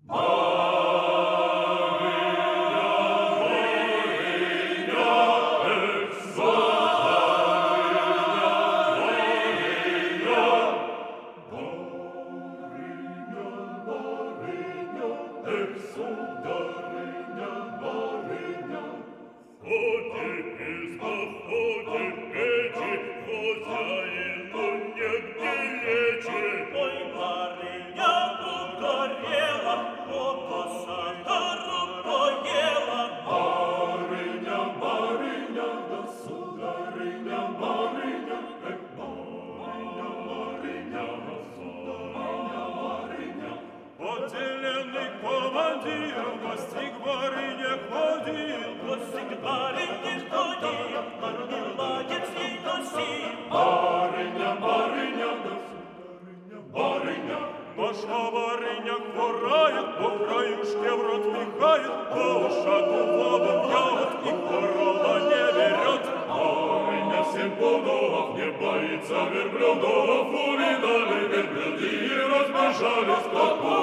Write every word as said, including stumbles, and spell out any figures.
Наша барыня хворает, по краюшке в рот пихает, по ушату воду пьет и корова не берет. Барыня всем подолов не боится верблюдов, увидали верблюды и разбежались, как